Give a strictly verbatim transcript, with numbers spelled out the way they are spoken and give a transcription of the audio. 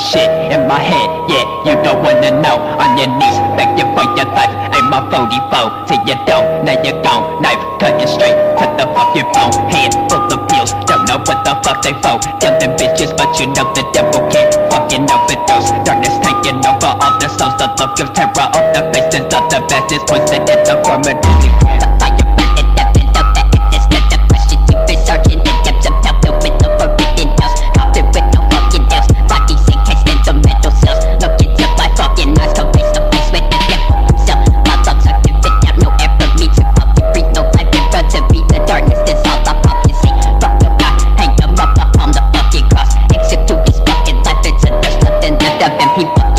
shit in my head, yeah, you don't wanna know. On your knees, begging for your life. Ain't my forty-four till you don't, now you're gone. Knife cutting straight to the fucking bone. Hand full of pills, don't know what the fuck they for. Kill them bitches, but you know the devil can't fucking overdose. Darkness taking over all the souls, the look of terror on the faces of the bastards, poison in the form of music. People